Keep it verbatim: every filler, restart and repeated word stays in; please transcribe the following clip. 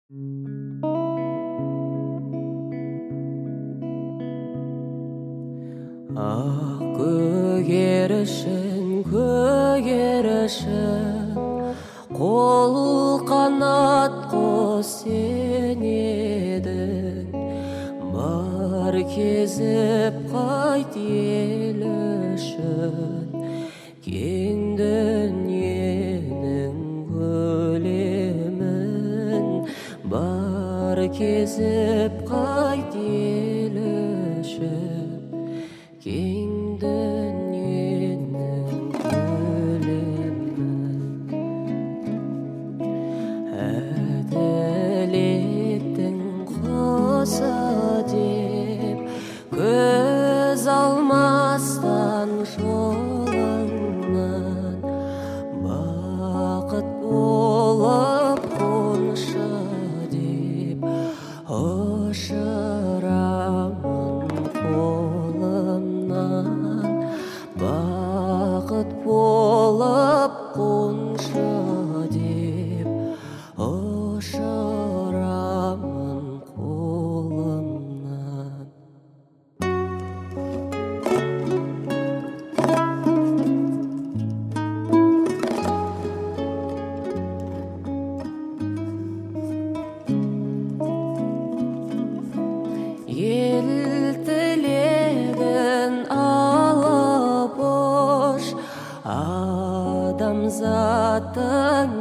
Ақ көгершін, көгершін, қол қанат қос сен едің. Бар кезіп қайт ел үшін, кең дүниенің көлемін. Бар кезіп қайт ел үшін, кең дүниенің көлемін. Әділеттің құсы деп көз алмастан жолыңнан, бақыт болып қоншы деп ұшырамын қолымнан. Бақыт болып қоншы деп ұшырамын қолымнан. Ел тілегін алып ұш, адамзаттың